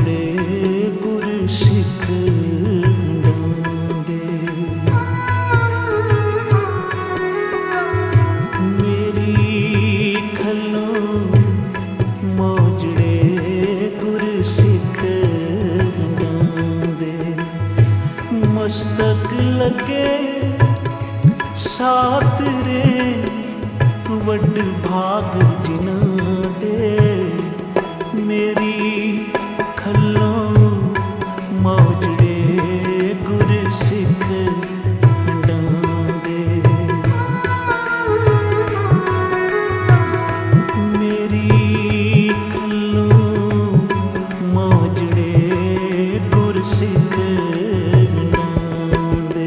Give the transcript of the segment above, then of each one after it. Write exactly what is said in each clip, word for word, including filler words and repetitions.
ਮੌਜੜੇ ਗੁਰ ਸਿੱਖ ਹੰਡਾਉਂਦੇ। ਮੇਰੀ ਖੱਲੋਂ ਮੌਜੜੇ ਗੁਰ ਸਿੱਖ ਹੰਡਾਉਂਦੇ। ਮਸਤਕ ਲੱਗੇ ਸਾਥ ਰੇ ਵੱਡ ਭਾਗ ਜਿਨ੍ਹਾਂ ਦੇ। ਮੇਰੀ ਖੱਲੋਂ ਮੌਜੜੇ ਗੁਰ ਸਿੱਖ ਹੰਡਾਉਂਦੇ। ਮੇਰੀ ਖੱਲੋਂ ਮੌਜੜੇ ਗੁਰ ਸਿੱਖ ਹੰਡਾਉਂਦੇ।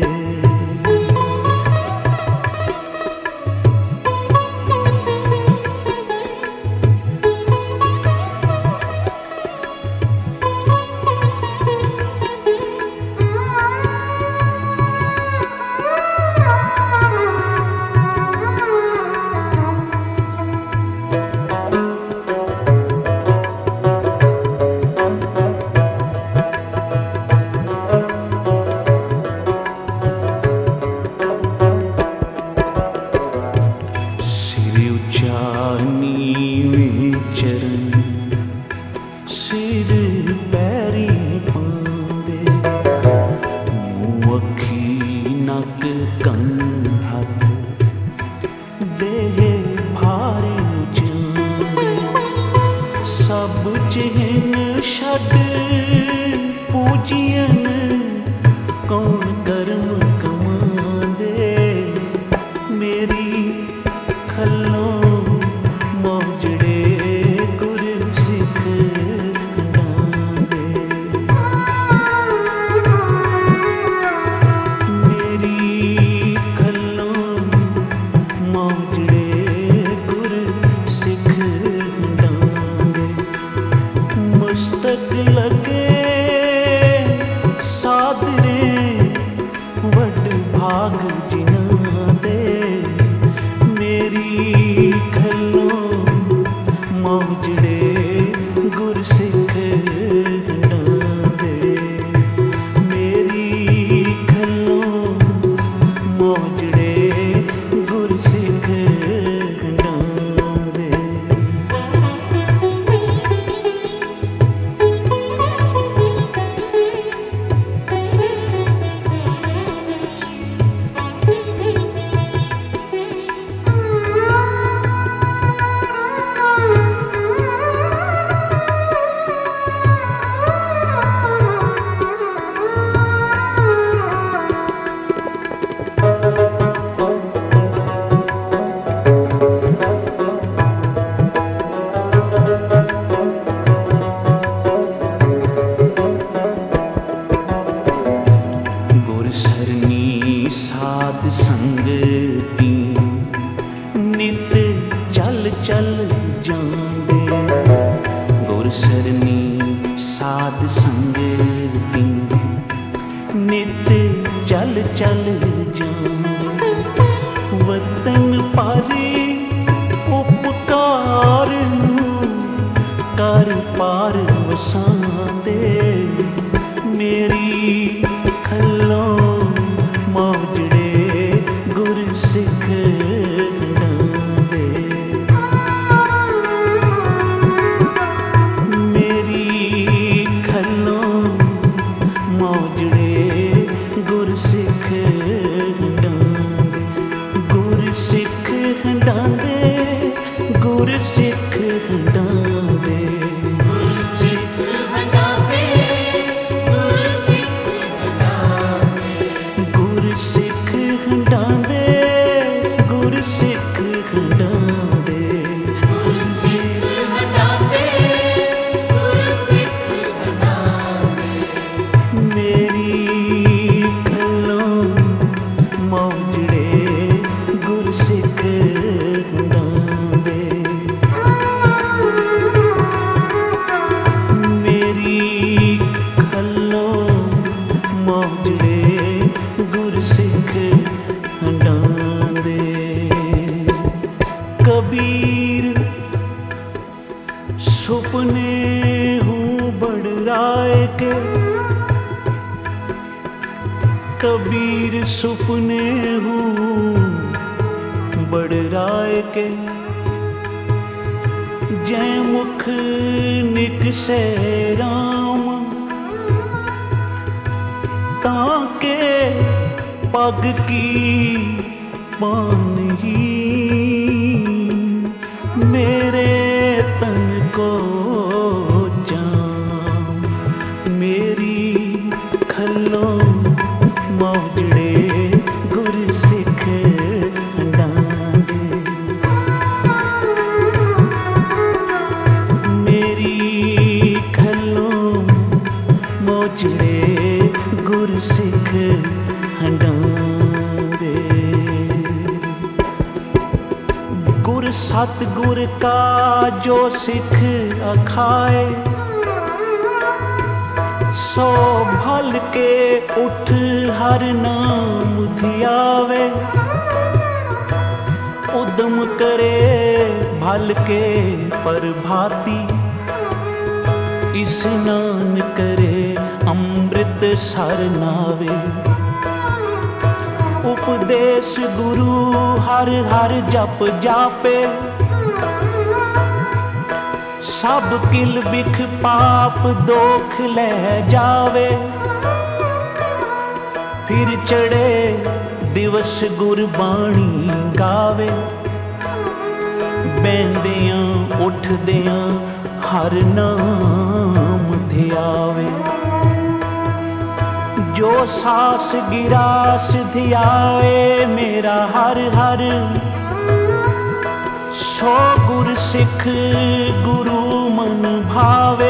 ਨੀਵੇਂ ਚਰਨ ਸਿਰ ਪੈਰੀ ਪਾਉਂਦੇ। ਮੂੰਹ ਅੱਖੀ ਨੱਕ ਕੰਨ ਹੱਥ ਦੇਹ ਭਾਰੇ ਜਾਂਦੇ। ਸਭ ਚਿਹਨ ਛੱਡ ਪੂਜੀਅਨ ਕੌਣ ਕਰਮ ਕਮਾਉਂਦੇ। ਮੇਰੀ ਖੱਲੋਂ ਮਸਤਕ ਲੱਗੇ ਸਾਧਰੇ ਵੱਡ ਭਾਗ ਜਿਨ੍ਹਾਂ ਦੇ। ਮੇਰੀ ਖੱਲੋਂ ਮੌਜੜੇ ਗੁਰ ਸਿੱਖ ਹੰਡਾਉਂਦੇ। ਮੇਰੀ ਖੱਲੋਂ ਮੌਜੜੇ ਗੁਰ ਸਿੱਖ ਹੰਡਾਉਂਦੇ। ਸਰਨੀ ਸਾਧ ਸੰਗਤੀ ਨਿਤ ਚੱਲ ਚੱਲ ਜਾਂਦੇ। ਗੁਰ ਸਰਨੀ ਸਾਧ ਸੰਗਤੀ ਨਿਤ ਚੱਲ ਚੱਲ ਜਾਂਦੇ। ਵਤਨ ਪਾਰੇ ਉਪਕਾਰ ਨੂੰ ਕਰ ਪਾਰ ਵਸਾਉਂਦੇ। ਮੇਰੀ ਖੱਲੋਂ ਮੌਜੜੇ ਗੁਰ ਸਿੱਖ ਹੰਡਾਉਂਦੇ। ਮੇਰੀ ਖੱਲੋਂ ਮੌਜੜੇ ਗੁਰ ਸਿੱਖ ਹੰਡਾਉਂਦੇ। राय के कबीर सुपने हूँ बड़ राय के जय मुख निकसे राम ताके पग की पान ही मेरे तन को जाम मेरी खल्लो मौजड़े गुर सिख डांगे मेरी खल्लो मौजड़े गुर सिख डांगे गुर सतगुर का जो सिख अखाए सो भल के उठ हर नाम धियावे उद्यम करे भल के प्रभाती स्नान करे अमृत सर नावे उपदेश गुरु हर हर जप जापे सब किल बिख पाप दोख ले जावे फिर चढ़े दिवस गुरबाणी गावे बैंदियां उठदियां हर नाम धियावे जो सास गिरास धियाए मेरा हर हर सो गुर सिख गुरु मन भावे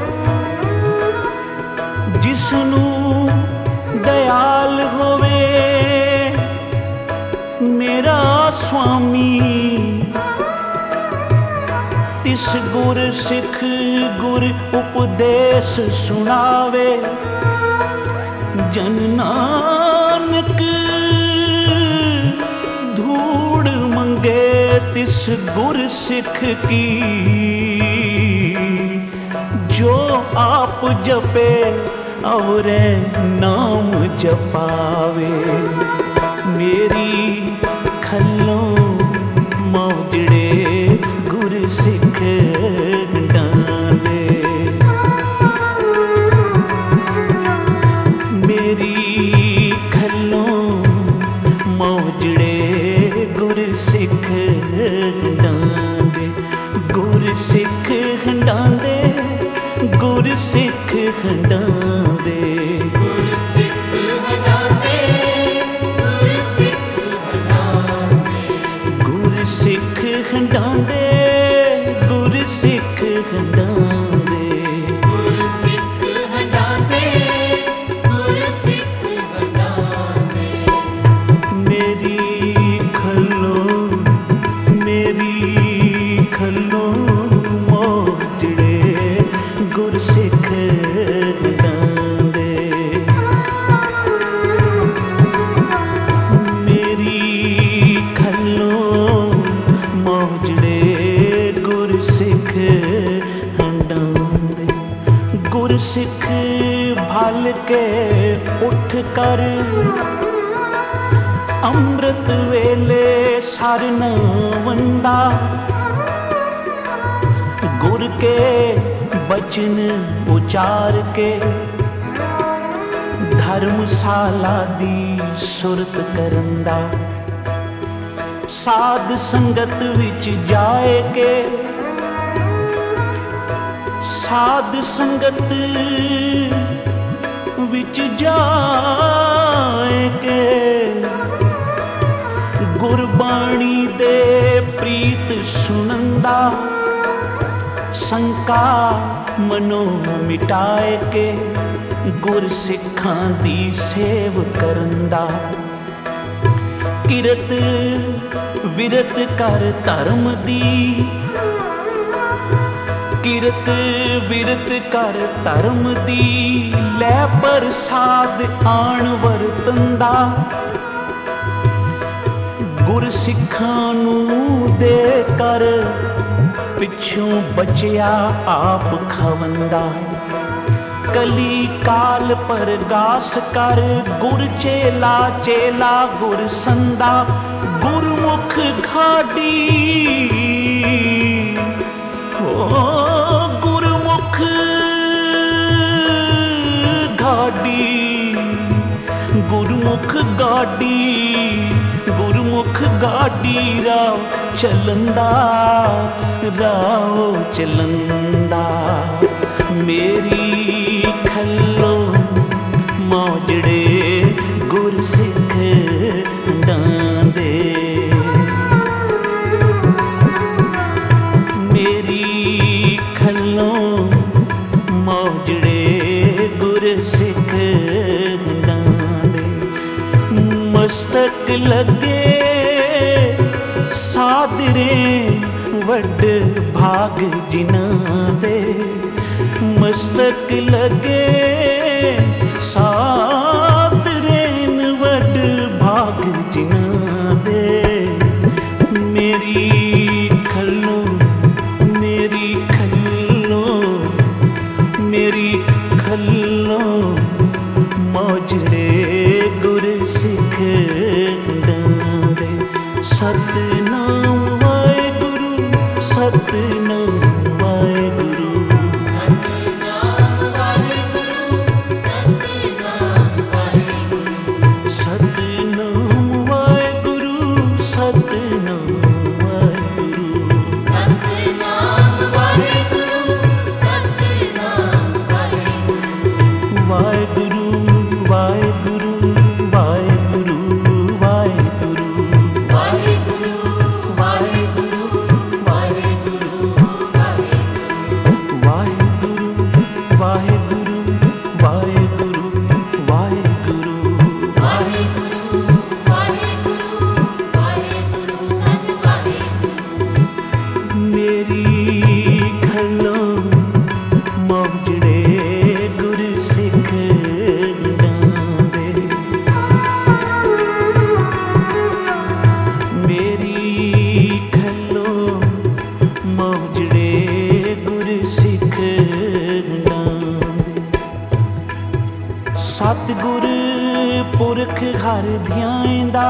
जिसनू दयाल होवे मेरा स्वामी तिस गुर सिख गुर उपदेश सुनावे जन नानक धूड़ मंगे तिस गुर सिख की जो आप जपे और नाम जपावे मेरी खल्लो मौजड़े गुर सिख डांगे मेरी खल्लो मौजड़े गुर सिख डांगे गुर सिख डांगे गुर सिख डांगे गुर सिख हटाते गुर सिख हटाते गुर सिख डांगे गुर सिख डांगे गुर सिख हटाते गुर सिख हटाते मेरी खल्लो मेरी खल्लो मौजड़े गुर सिख डांगे मेरी खल्लो मौजड़े गुर सिख डांगे गुर सिख भल के उठ कर अमृत वेले सर न वंदा गुर के बचन उचार के धर्मशाला दी सुरत करंदा साध संगत विच जाए के साध संगत विच जाए के गुरबाणी दे प्रीत सुनंदा शंका मनो मिटाए के गुर सिखां दी सेव करंदा किरत विरत कर धर्म दी किरत विरत कर धर्म दी लै प्रसाद आण वरतंदा गुर सिखां नूं दे कर पिछों बचिया आप खवंदा कली काल परगास कर, गुर चेला चेला गुर संदा, गुरमुख घाडी हो गुरमुख घाडी, गुरमुख गाडी, गुरमुख गाडी राव चलंदा, राव चलंदा। मेरी खल्लो मौजड़े गुर सिख डांदे, मेरी खल्लो मौजड़े गुर सिख डांदे। मस्तक लगे सादरे वड भाग जिन्हां दे, मस्तक लगे सादरे वड भाग जिन्हां दे। मेरी खल्लो मेरी खल्लो मेरी खल्लो मौजड़े गुर सिख डांदे। सतनाम वाहेगुरु सतनाम वाहेगुरु, सतनाम वाहेगुरु सतनाम वाहेगुरु, वाहेगुरु वाहेगुरु वाहेगुरु वाहेगुरु, वाहेगुरु वाहेगुरु वाहेगुरु, मेरी खल्लो मौजड़े गुर सिख डांदे। मेरी खल्लो मौजड़े गुर सिख डांदे। सतगुर पुरख हर ध्याएंदा,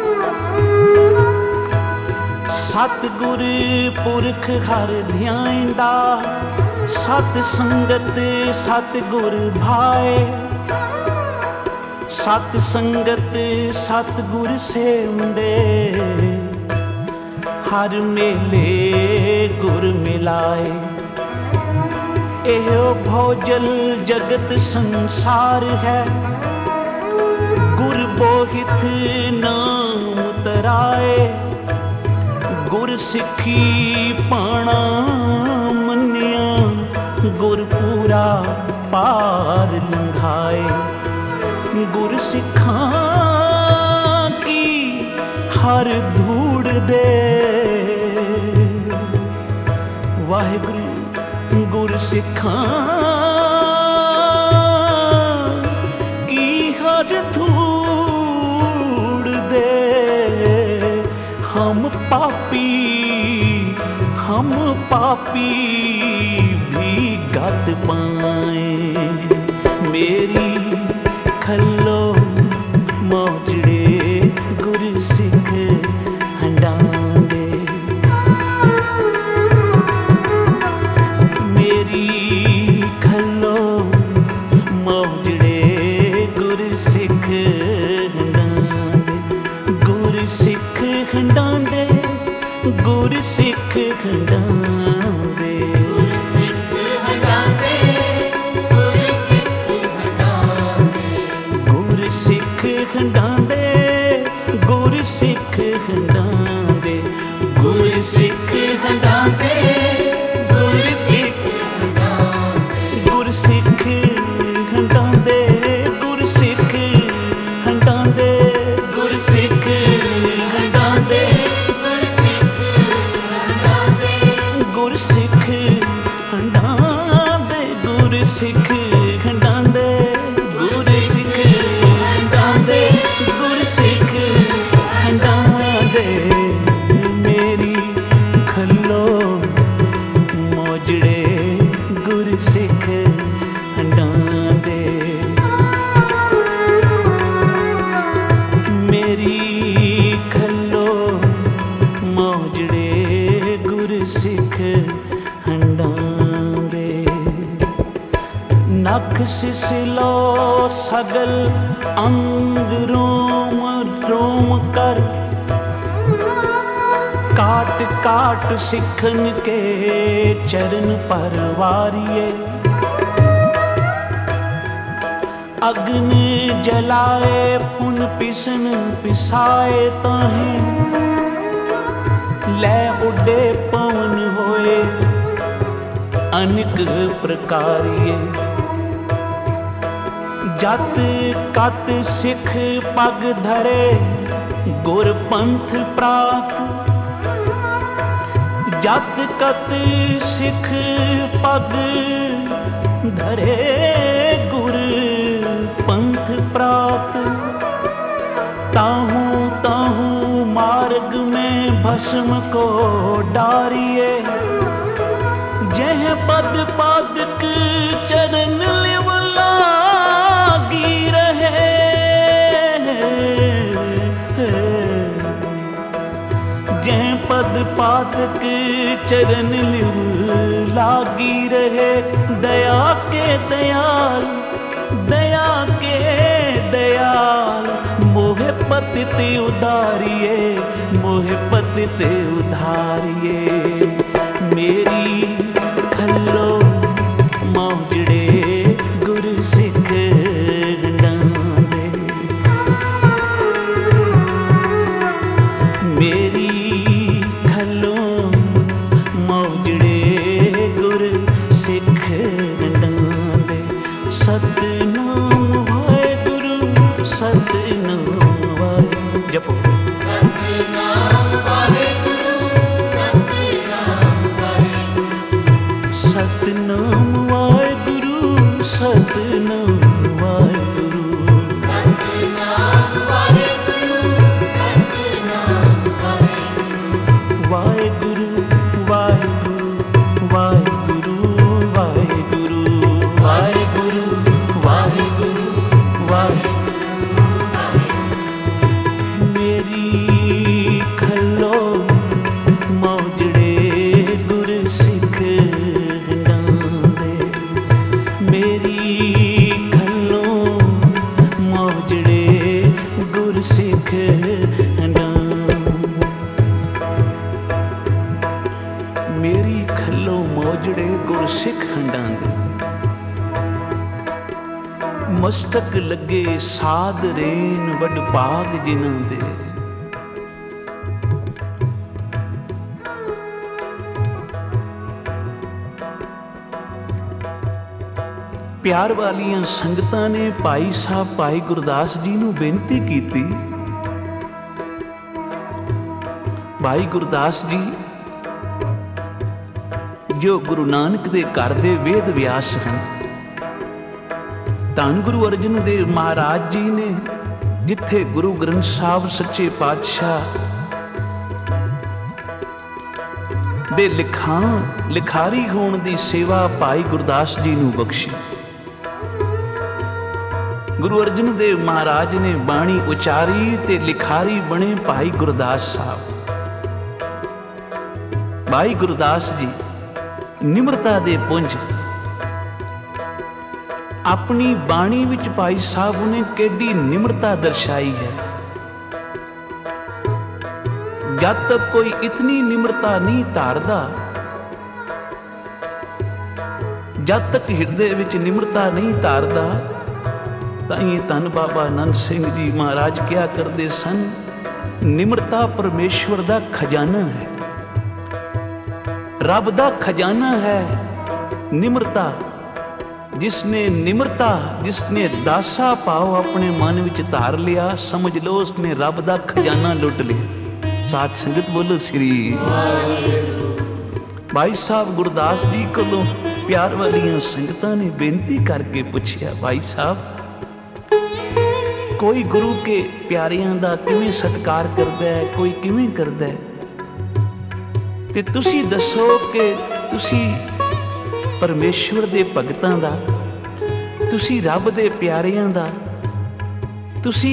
सतगुर पुरख हर ध्याएंदा। सत संगत सतगुर भाए, सत संगत सतगुर सेवंदे। हर मेले गुर मिलाए, एहो भौजल जगत संसार है। गुर बोहित नाम तराए, गुर सिखी पाना मन्निया। गुर पूरा पार लंघाए, गुर सिखां की हर धूड़ दे। वाहेगुरु गुर सिखां की हर धूड़ दे। हम पापी हम पापी भी गत पाए। मेरी खल्लो मौजड़े गुर सिख हंडांदे। मेरी खल्लो मौजड़े गुर सिख हंडांदे। गुर सिख हंडांदे गुर सिख हंडांदे। गुर सिख हंडांदे गुर सिख हंडांदे। गुर सिख हंडांदे गुर सिख गुर सिख हंडांदे गुर सिख हंडांदे गुर सिख हंडांदे गुर सिख हंडांदे गुर सिख हंडांदे गुर सिख हंडांदे गुर सिख हंडांदे। मेरी खल्लो सिलो सगल अंग रोम रोम कर, काट काट सिखन के चरण परवारिए। अग्नि जलाए पुन पिसन पिसाए ताहें, लै उडे पवन होए अनेक प्रकारिए। जत कत सिख पग धरे गुर पंथ प्रात, जत कत सिख पग धरे गुर पंथ प्रात। ताहू ताहू मार्ग में भस्म को डारिए, जह पद पादक चरण लिव लागी रहे। जह पद पादक चरण लिव लागी रहे। दया के दयाल दया के दयाल, मोहे पतित उधारिए मोहे पतित उधारिए। मेरी खल्लो मौजड़े गुरु सिख डांदे, मेरी खल्लो मौजड़े गुरु सिख डांदे। सतनाम वाहेगुरु सतनाम वाहेगुरु जपो। सतनाम वाहेगुरु सतनाम वाहेगुरु, सतनाम वाहेगुरु सतनाम वाहेगुरु, सतनाम वाहेगुरु सतनाम वाहेगुरु। वाहेगुरु वाहेगुरु वाहेगुरु वाहेगुरु वाहेगुरु वाहेगुरु वाहेगुरु। मेरी खल्लो मौजड़े गुर सिख डांदे, मेरी खल्लो मौजड़े गुर सिख डांदे। मेरी खल्लो मौजड़े गुर सिख हंडांदे, मस्तक लगे साध रेन वड भाग जिन्हां दे। प्यार वालियां संगतां ने भाई साहब भाई गुरदास जी नूं बेनती कीती, भाई गुरदास जी जो गुरु नानक दे घर दे वेद व्यास हैं, धन गुरु अर्जन देव महाराज जी ने जिथे गुरु ग्रंथ साहब सच्चे पातशाह दे लिखां लिखारी होण दी सेवा भाई गुरदास जी नूं बख्शी। गुरु अर्जन देव महाराज ने बाणी उचारी ते लिखारी बने भाई गुरदास साहब। भाई गुरदास जी निमरता दे पुंज, अपनी बाणी विच भाई साहब ने केडी निमरता दर्शाई है। जब तक कोई इतनी निमरता नहीं धारदा, जब तक हिरदे विच निमरता नहीं धारदा, तां धन बाबा नंद सिंह जी महाराज क्या करते सन, निमरता परमेश्वर दा खजाना है, रब दा खजाना है निमरता। जिसने निमरता जिसने दासा भाव अपने मन विच धार लिया, समझ लो उसने रब दा खजाना लुट लिया। साथ संगत बोलो श्री। भाई साहब गुरदास जी कोलों प्यार वालियां संगतां ने बेनती करके पूछया, भाई साहब कोई गुरु के प्यारियां दा किवें सत्कार करदा है, कोई किवें करदा है, ते तुसी दसो कि तुसी परमेश्वर दे भगतां दा, तुसी रब दे प्यारियां दा, तुसी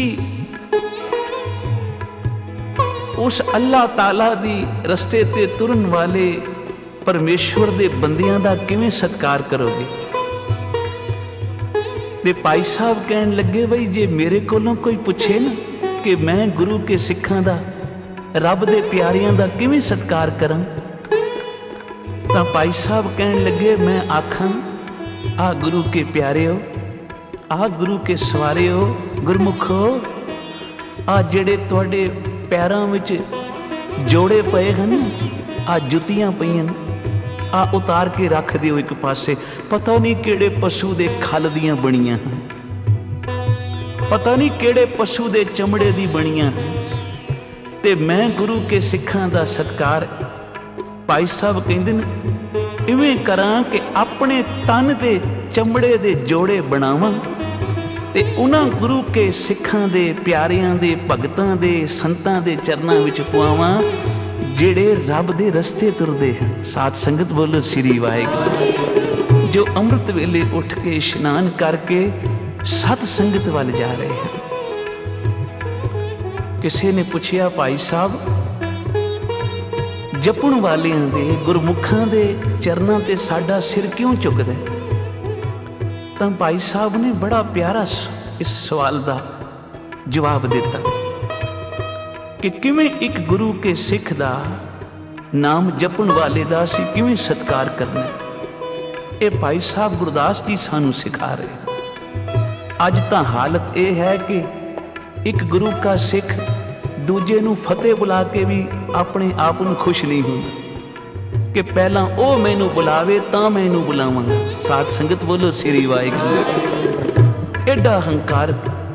उस अल्लाह ताला दी रस्ते ते तुरन वाले परमेश्वर दे बंदियां दा किवें सत्कार करोगे। ਤੇ ਭਾਈ ਸਾਹਿਬ ਕਹਿਣ ਲੱਗੇ ਬਈ ਜੇ ਮੇਰੇ ਕੋਲੋਂ ਕੋਈ ਪੁੱਛੇ ਨਾ ਕਿ ਮੈਂ ਗੁਰੂ ਕੇ ਸਿੱਖਾਂ ਦਾ, ਰੱਬ ਦੇ ਪਿਆਰਿਆਂ ਦਾ ਕਿਵੇਂ ਸਤਿਕਾਰ ਕਰਾਂ, ਤਾਂ ਭਾਈ ਸਾਹਿਬ ਕਹਿਣ ਲੱਗੇ ਮੈਂ ਆਖਾਂ ਆ ਗੁਰੂ ਕੇ ਪਿਆਰਿਓ, ਆ ਗੁਰੂ ਕੇ ਸਵਾਰਿਓ, ਗੁਰਮੁਖੋ, ਆ ਜਿਹੜੇ ਤੁਹਾਡੇ ਪੈਰਾਂ ਵਿੱਚ ਜੋੜੇ ਪਏ ਹਨ, ਆ ਜੁੱਤੀਆਂ ਪਈਆਂ, ਆ ਉਤਾਰ ਕੇ ਰੱਖ ਦਿਓ ਇੱਕ ਪਾਸੇ। ਪਤਾ ਨਹੀਂ ਕਿਹੜੇ ਪਸ਼ੂ ਦੇ ਖਲ ਦੀਆਂ ਬਣੀਆਂ ਹਨ, ਪਤਾ ਨਹੀਂ ਕਿਹੜੇ ਪਸ਼ੂ ਦੇ ਚਮੜੇ ਦੀ ਬਣੀਆਂ ਹਨ, ਤੇ ਮੈਂ ਗੁਰੂ ਕੇ ਸਿੱਖਾਂ ਦਾ ਸਤਿਕਾਰ ਭਾਈ ਸਾਹਿਬ ਕਹਿੰਦੇ ਨੇ ਇਵੇਂ ਕਰਾਂ ਕਿ ਆਪਣੇ ਤਨ ਦੇ ਚਮੜੇ ਦੇ ਜੋੜੇ ਬਣਾਵਾਂ ਤੇ ਉਹਨਾਂ ਗੁਰੂ ਕੇ ਸਿੱਖਾਂ ਦੇ ਪਿਆਰਿਆਂ ਦੇ ਭਗਤਾਂ ਦੇ ਸੰਤਾਂ ਦੇ ਚਰਨਾਂ ਵਿੱਚ ਪਵਾਵਾਂ ਜਿਹੜੇ ਰੱਬ ਦੇ ਰਸਤੇ ਤੁਰਦੇ ਹਨ। ਸਾਧ ਸੰਗਤ ਬੋਲੋ ਸ੍ਰੀ ਵਾਹਿਗੁਰੂ। ਜੋ ਅੰਮ੍ਰਿਤ ਵੇਲੇ ਉੱਠ ਕੇ ਇਸ਼ਨਾਨ ਕਰਕੇ ਸਤ ਸੰਗਤ ਵੱਲ ਜਾ ਰਹੇ ਹਨ। ਕਿਸੇ ਨੇ ਪੁੱਛਿਆ ਭਾਈ ਸਾਹਿਬ ਜਪਣ ਵਾਲਿਆਂ ਦੇ ਗੁਰਮੁਖਾਂ ਦੇ ਚਰਨਾਂ ਤੇ ਸਾਡਾ ਸਿਰ ਕਿਉਂ ਝੁਕਦਾ? ਤਾਂ ਭਾਈ ਸਾਹਿਬ ਨੇ ਬੜਾ ਪਿਆਰਾ ਇਸ ਸਵਾਲ ਦਾ ਜਵਾਬ ਦਿੱਤਾ ਕਿ ਕਿਵੇਂ ਇੱਕ ਗੁਰੂ ਕੇ ਸਿੱਖ ਦਾ, ਨਾਮ ਜਪਣ ਵਾਲੇ ਦਾ ਅਸੀਂ ਕਿਵੇਂ ਸਤਿਕਾਰ ਕਰਨਾ। ਇਹ ਭਾਈ ਸਾਹਿਬ ਗੁਰਦਾਸ ਜੀ ਸਾਨੂੰ ਸਿਖਾ ਰਹੇ। ਅੱਜ ਤਾਂ ਹਾਲਤ ਇਹ ਹੈ ਕਿ ਇੱਕ ਗੁਰੂ ਕਾ ਸਿੱਖ ਦੂਜੇ ਨੂੰ ਫਤਿਹ ਬੁਲਾ ਕੇ ਵੀ ਆਪਣੇ ਆਪ ਨੂੰ ਖੁਸ਼ ਨਹੀਂ ਹੁੰਦਾ ਕਿ ਪਹਿਲਾਂ ਉਹ ਮੈਨੂੰ ਬੁਲਾਵੇ ਤਾਂ ਮੈਂ ਇਹਨੂੰ ਬੁਲਾਵਾਂਗਾ। ਸਾਧ ਸੰਗਤ ਬੋਲੋ ਸ੍ਰੀ ਵਾਹਿਗੁਰੂ। ਐਡਾ ਹੰਕਾਰ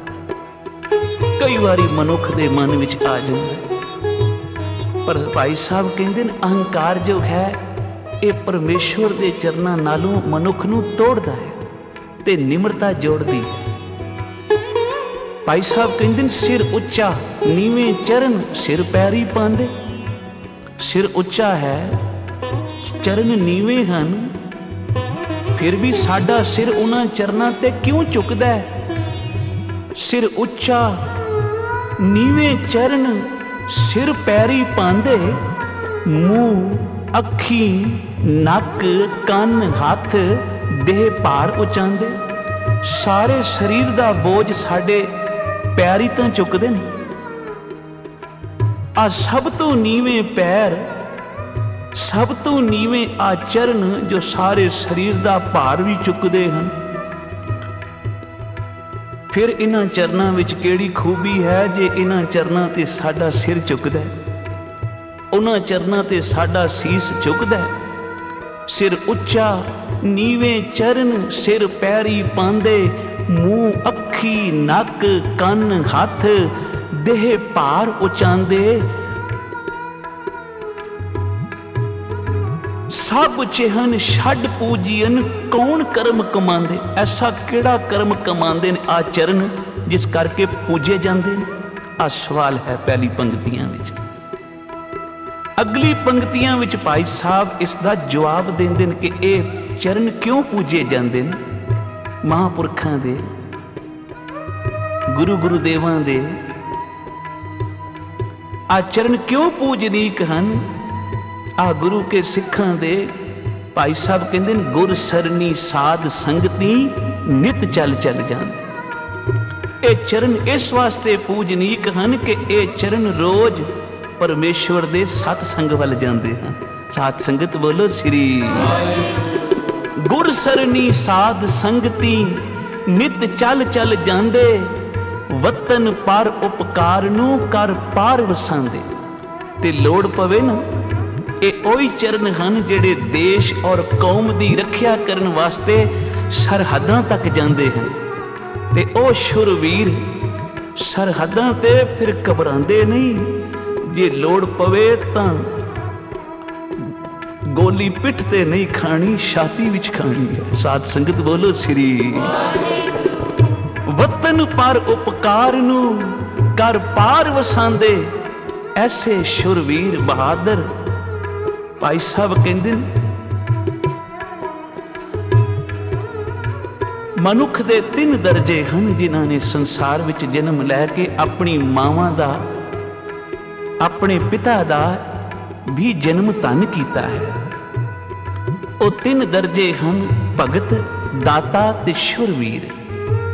ਕਈ ਵਾਰੀ ਮਨੁੱਖ ਦੇ ਮਨ ਵਿੱਚ ਆ ਜਾਂਦਾ, ਪਰ ਭਾਈ ਸਾਹਿਬ ਕਹਿੰਦੇ ਨੇ ਅਹੰਕਾਰ ਜੋ ਹੈ ਇਹ ਪਰਮੇਸ਼ਵਰ ਦੇ ਚਰਨਾਂ ਨਾਲੋਂ ਮਨੁੱਖ ਨੂੰ ਤੋੜਦਾ ਹੈ ਤੇ ਨਿਮਰਤਾ ਜੋੜਦੀ ਹੈ। ਭਾਈ ਸਾਹਿਬ ਕਹਿੰਦੇ ਨੇ ਸਿਰ ਉੱਚਾ ਨੀਵੇਂ ਚਰਨ ਸਿਰ ਪੈਰੀ ਪਾਉਂਦੇ। ਸਿਰ ਉੱਚਾ ਹੈ, ਚਰਨ ਨੀਵੇਂ ਹਨ, ਫਿਰ ਵੀ ਸਾਡਾ ਸਿਰ ਉਹਨਾਂ ਚਰਨਾਂ ਤੇ ਕਿਉਂ ਝੁਕਦਾ ਹੈ? ਸਿਰ ਉੱਚਾ ਨੀਵੇਂ ਚਰਨ ਸਿਰ ਪੈਰੀ ਪਾਉਂਦੇ, ਮੂੰਹ ਅੱਖੀ ਨੱਕ ਕੰਨ ਹੱਥ ਦੇਹ ਭਾਰ ਉਚਾਉਂਦੇ। ਸਾਰੇ ਸਰੀਰ ਦਾ ਬੋਝ ਸਾਡੇ ਪੈਰੀ ਤਾਂ ਚੁੱਕਦੇ ਨੇ। ਆ ਸਭ ਤੋਂ ਨੀਵੇਂ ਪੈਰ, ਸਭ ਤੋਂ ਨੀਵੇਂ ਆ ਚਰਨ ਜੋ ਸਾਰੇ ਸਰੀਰ ਦਾ ਭਾਰ ਵੀ ਚੁੱਕਦੇ ਹਨ। ਫਿਰ ਇਹਨਾਂ ਚਰਨਾਂ ਵਿੱਚ ਕਿਹੜੀ ਖੂਬੀ ਹੈ ਜੇ ਇਹਨਾਂ ਚਰਨਾਂ ਤੇ ਸਾਡਾ ਸਿਰ ਝੁਕਦਾ, ਉਹਨਾਂ ਚਰਨਾਂ ਤੇ ਸਾਡਾ ਸੀਸ ਝੁਕਦਾ। ਸਿਰ ਉੱਚਾ ਨੀਵੇਂ ਚਰਨ ਸਿਰ ਪੈਰੀ ਪਾਉਂਦੇ, ਮੂੰਹ ਅੱਖੀ ਨੱਕ ਕੰਨ ਹੱਥ ਦੇਹ ਭਾਰ ਉਚਾਉਂਦੇ। ਸਭ ਚਿਹਨ ਛੱਡ ਪੂਜੀਨ ਕੌਣ ਕਰਮ ਕਮਾਉਂਦੇ। ਐਸਾ ਕਿਹੜਾ ਕਰਮ ਕਮਾਉਂਦੇ ਨੇ ਆ ਚਰਨ ਜਿਸ ਕਰਕੇ ਪੂਜੇ ਜਾਂਦੇ ਨੇ? ਆ ਸਵਾਲ ਹੈ ਪਹਿਲੀ ਪੰਕਤੀਆਂ ਵਿੱਚ। ਅਗਲੀ ਪੰਕਤੀਆਂ ਵਿੱਚ ਭਾਈ ਸਾਹਿਬ ਇਸ ਦਾ ਜਵਾਬ ਦਿੰਦੇ ਨੇ ਕਿ ਇਹ ਚਰਨ ਕਿਉਂ ਪੂਜੇ ਜਾਂਦੇ ਨੇ। ਮਹਾਂਪੁਰਖਾਂ ਦੇ, ਗੁਰੂ ਗੁਰੂਦੇਵਾਂ ਦੇ ਆ ਚਰਨ ਕਿਉਂ ਪੂਜਨੀਕ ਹਨ? ਆ ਗੁਰੂ ਕੇ ਸਿੱਖਾਂ ਦੇ ਭਾਈ ਸਾਹਿਬ ਕਹਿੰਦੇ ਨੇ ਗੁਰ ਸਰਨੀ ਸਾਧ ਸੰਗਤੀ ਨਿਤ ਚੱਲ ਚੱਲ ਜਾਂਦੇ। ਇਹ ਚਰਨ ਇਸ ਵਾਸਤੇ ਪੂਜਨੀਕ ਹਨ ਕਿ ਇਹ ਚਰਨ ਰੋਜ਼ ਪਰਮੇਸ਼ਵਰ ਦੇ ਸਤ ਸੰਗ ਵੱਲ ਜਾਂਦੇ ਹਨ। ਸਾਧ ਸੰਗਤ ਬੋਲੋ ਸ੍ਰੀ। ਗੁਰ ਸਰਨੀ ਸਾਧ ਸੰਗਤੀ ਨਿਤ ਚੱਲ ਚੱਲ ਜਾਂਦੇ, ਵਤਨ ਪਰ ਉਪਕਾਰ ਨੂੰ ਕਰ ਪਾਰ ਵਸਾਂਦੇ। ਤੇ ਲੋੜ ਪਵੇ ਨਾ, ਇਹ ਉਹੀ ਚਰਨ ਹਨ ਜਿਹੜੇ ਦੇਸ਼ ਔਰ ਕੌਮ ਦੀ ਰੱਖਿਆ ਕਰਨ ਵਾਸਤੇ ਸਰਹੱਦਾਂ ਤੱਕ ਜਾਂਦੇ ਹਨ। ਤੇ ਉਹ ਸ਼ੁਰਵੀਰ ਸਰਹੱਦਾਂ ਤੇ ਫਿਰ ਘਬਰਾਉਂਦੇ ਨਹੀਂ। ਜੇ ਲੋੜ ਪਵੇ ਤਾਂ ਗੋਲੀ ਪਿੱਠ ਤੇ ਨਹੀਂ ਖਾਣੀ, ਛਾਤੀ ਵਿੱਚ ਖਾਣੀ ਹੈ। ਸਾਧ ਸੰਗਤ ਬੋਲੋ ਸ੍ਰੀ। ਵਤਨ ਪਰ ਉਪਕਾਰ ਨੂੰ ਕਰ ਪਾਰ ਵਸਾਂਦੇ, ਐਸੇ ਸ਼ੁਰਵੀਰ ਬਹਾਦਰ। ਭਾਈ ਸਾਹਿਬ ਕਹਿੰਦੇ ਨੇ ਮਨੁੱਖ ਦੇ ਤਿੰਨ ਦਰਜੇ ਹਨ ਜਿਨ੍ਹਾਂ ਨੇ ਸੰਸਾਰ ਵਿੱਚ ਜਨਮ ਲੈ ਕੇ ਆਪਣੀ ਮਾਵਾਂ ਦਾ, ਆਪਣੇ ਪਿਤਾ ਦਾ ਵੀ ਜਨਮ ਧੰਨ ਕੀਤਾ ਹੈ। ਉਹ ਤਿੰਨ ਦਰਜੇ ਹਨ ਭਗਤ, ਦਾਤਾ ਤੇ ਸ਼ੁਰਵੀਰ।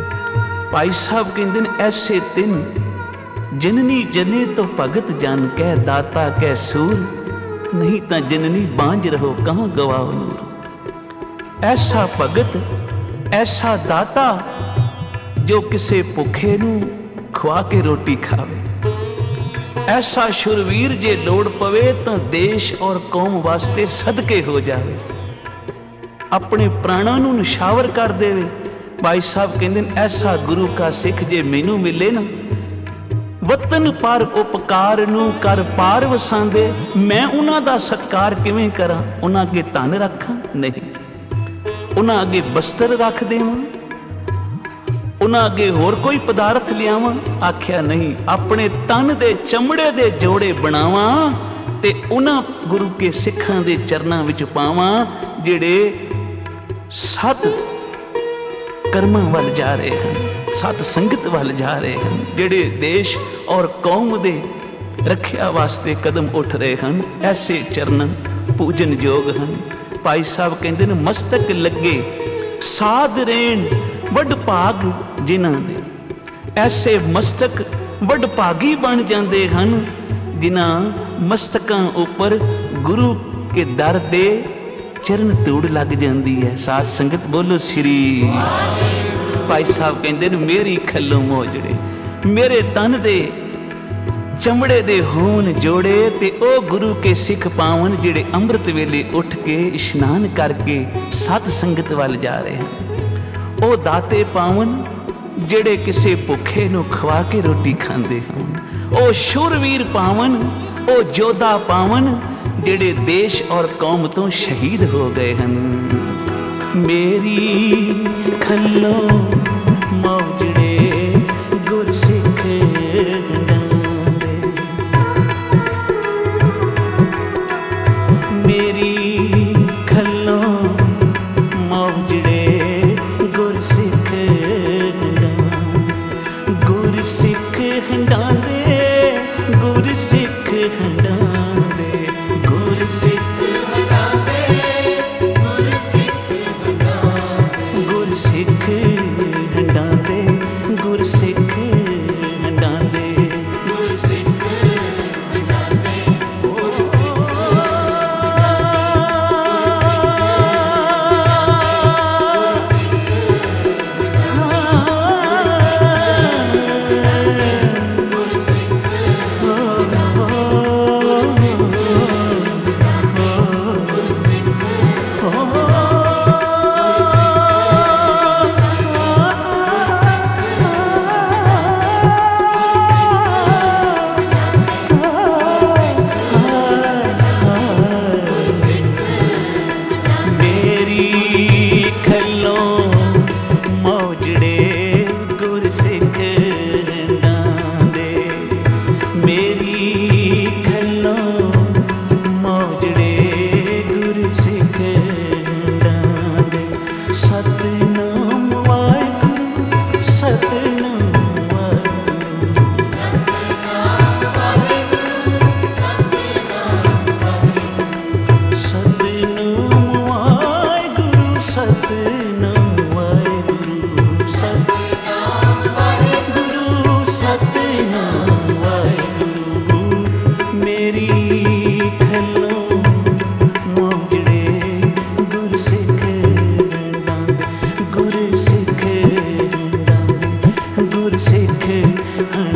ਭਾਈ ਸਾਹਿਬ ਕਹਿੰਦੇ ਨੇ ਐਸੇ ਤਿੰਨ ਜਨਨੀ ਜਨੇ ਤੋਂ ਭਗਤ ਜਾਨ ਕਹਿ ਦਾਤਾ ਕਹਿ ਸੂਰ, ਨਹੀਂ ਤਾਂ ਜਨਨੀ ਬਾਂਝ ਰਹੋ ਕਹਾਂ ਗਵਾਓ ਨੂਰ। ਐਸਾ ਭਗਤ ਐਸਾ ਦਾਤਾ ਜੋ ਕਿਸੇ ਭੁੱਖੇ ਨੂੰ ਖਵਾ ਕੇ ਰੋਟੀ ਖਾਵੇ, ਐਸਾ ਸ਼ੁਰਵੀਰ ਜੇ ਲੋੜ ਪਵੇ ਤਾਂ ਦੇਸ਼ ਔਰ ਕੌਮ ਵਾਸਤੇ ਸਦਕੇ ਹੋ ਜਾਵੇ, ਆਪਣੇ ਪ੍ਰਾਣਾਂ ਨੂੰ ਨਿਸ਼ਾਵਰ ਕਰ ਦੇਵੇ। ਭਾਈ ਸਾਹਿਬ ਕਹਿੰਦੇ ਨੇ ਐਸਾ ਗੁਰੂ ਕਾ ਸਿੱਖ ਜੇ ਮੈਨੂੰ ਮਿਲੇ ਨਾ, ਵਤਨ ਪਰ ਉਪਕਾਰ ਨੂੰ ਕਰ ਪਾਰ ਵਸਾਂਦੇ, ਮੈਂ ਉਹਨਾਂ ਦਾ ਸਤਿਕਾਰ ਕਿਵੇਂ ਕਰਾਂ? ਉਹਨਾਂ ਅੱਗੇ ਧਨ ਰੱਖਾਂ? ਨਹੀਂ। ਉਹਨਾਂ ਅੱਗੇ ਬਸਤਰ ਰੱਖ ਦੇਵਾਂ? ਉਹਨਾਂ ਅੱਗੇ ਹੋਰ ਕੋਈ ਪਦਾਰਥ ਲਿਆਵਾਂ? ਆਖਿਆ ਨਹੀਂ। ਆਪਣੇ ਤਨ ਦੇ ਚਮੜੇ ਦੇ ਜੋੜੇ ਬਣਾਵਾਂ ਤੇ ਉਹਨਾਂ ਗੁਰੂ ਕੇ ਸਿੱਖਾਂ ਦੇ ਚਰਨਾਂ ਵਿੱਚ ਪਾਵਾਂ ਜਿਹੜੇ ਸਤ ਕਰਮਾਂ ਵੱਲ ਜਾ ਰਹੇ ਹਨ, ਸਤ ਸੰਗਤ ਵੱਲ ਜਾ ਰਹੇ ਹਨ, ਜਿਹੜੇ ਦੇਸ਼ ਔਰ ਕੌਮ ਦੇ ਰੱਖਿਆ ਵਾਸਤੇ ਕਦਮ ਉੱਠ ਰਹੇ ਹਨ। ਐਸੇ ਚਰਨ ਪੂਜਨ ਯੋਗ ਹਨ। ਭਾਈ ਸਾਹਿਬ ਕਹਿੰਦੇ ਨੇ ਮਸਤਕ ਲੱਗੇ ਸਾਧ ਰੇਣ ਵੱਡ ਭਾਗ ਜਿਨ੍ਹਾਂ ਦੇ, ਐਸੇ ਮਸਤਕ ਵੱਡ ਭਾਗੀ ਬਣ ਜਾਂਦੇ ਹਨ ਜਿਨ੍ਹਾਂ ਮਸਤਕਾਂ ਉੱਪਰ ਗੁਰੂ ਕੇ ਦਰ ਦੇ ਚਰਨ ਧੂੜ ਲੱਗ ਜਾਂਦੀ ਹੈ। ਸਾਧ ਸੰਗਤ ਬੋਲੋ ਸ੍ਰੀ। ਭਾਈ ਸਾਹਿਬ ਕਹਿੰਦੇ ਨੇ ਮੇਰੀ ਖੱਲੋਂ ਮੋਜੜੇ, ਮੇਰੇ ਤਨ ਦੇ ਚਮੜੇ ਦੇ ਹੋਣ ਜੋੜੇ ਤੇ ਉਹ ਗੁਰੂ ਕੇ ਸਿੱਖ ਪਾਵਨ ਜਿਹੜੇ ਅੰਮ੍ਰਿਤ ਵੇਲੇ ਉੱਠ ਕੇ ਇਸ਼ਨਾਨ ਕਰਕੇ ਸਤ ਸੰਗਤ ਵੱਲ ਜਾ ਰਹੇ ਹਨ। ਉਹ ਦਾਤੇ ਪਾਵਨ ਜਿਹੜੇ ਕਿਸੇ ਭੁੱਖੇ ਨੂੰ ਖਵਾ ਕੇ ਰੋਟੀ ਖਾਂਦੇ ਹਨ। ਉਹ ਸ਼ੂਰਵੀਰ ਪਾਵਨ, ਉਹ ਯੋਧਾ ਪਾਵਨ ਜਿਹੜੇ ਦੇਸ਼ ਔਰ ਕੌਮ ਤੋਂ ਸ਼ਹੀਦ ਹੋ ਗਏ ਹਨ। ਮੇਰੀ ਖੱਲੋਂ ਮੌਜੜੇ ਗੁਰਸਿੱਖ ਹੰਡਾਉਂਦੇ, ਮੇਰੀ ਖੱਲੋਂ ਮੌਜੜੇ ਗੁਰਸਿੱਖ ਹੰਡਾਉਂਦੇ, ਗੁਰਸਿੱਖ ਹੰਡਾਉਂਦੇ, ਗੁਰਸਿੱਖ ਹੰਡਾਉਂਦੇ, ਗੁਰਸਿੱਖ ਗੁਰਸਿੱਖ ਹੰਡਾਉਂਦੇ, ਗੁਰਸਿੱਖ ਹੰਡਾਉਂਦੇ, ਗੁਰਸਿੱਖ ਹੰਡਾਉਂਦੇ। ਗੁਰਸਿੱਖ